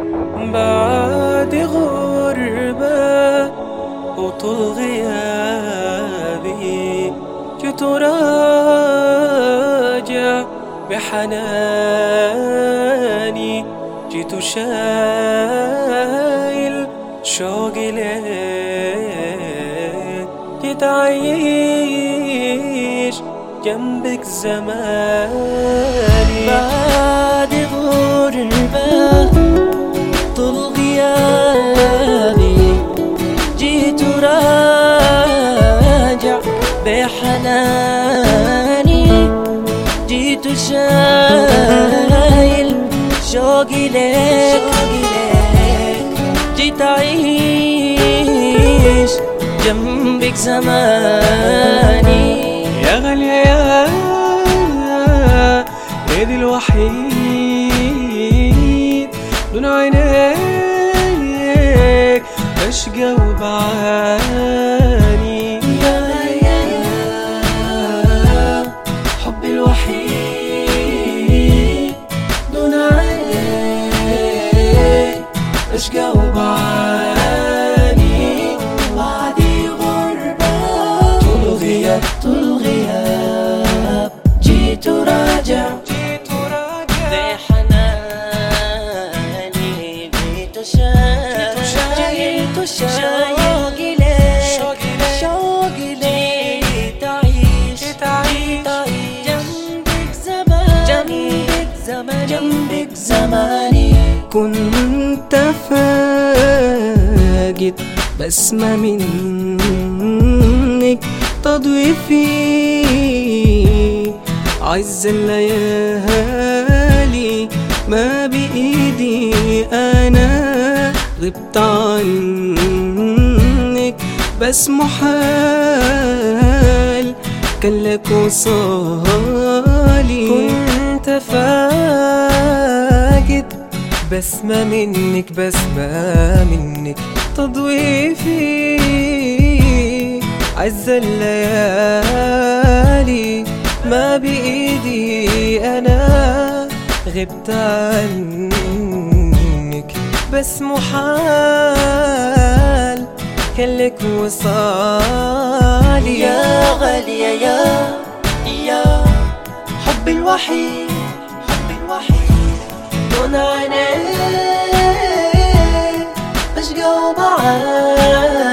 بعد غربة وطول غيابي جيت راجع بحناني، جيت شايل شوقي ليك، جيت أعيش جنبك زماني. بعد غربة طول غيابي جيت راجع بحناني، جيت شايل شوقي لك، جيت أعيش جنبك زماني. يا غالية يا ليلي الوحيد، دون عينيك بشقى وبعاني. يا حبي الوحيد، دون عينيك بشقى وبعاني. بعدي غربة طول غياب، طول غياب جيت راجع بحناني، جيت شايل شوقي لك، شوقي لك، جيت أعيش جنبك زمان، جنبك زماني. كنت فاقد بسمة منك تضوي في عز الليالي، ما بإيدي أنا غبت عنك، بس محال كان لك وصالي. كنت فاقد بسمة منك، بسمة منك تضوي في عز الليالي، ما بإيدي أنا غبت عنك، بس محال كان لك وصالي. يا غالية يا حبي الوحيد، حبي الوحيد، دون عينيك بشقى وبعاني.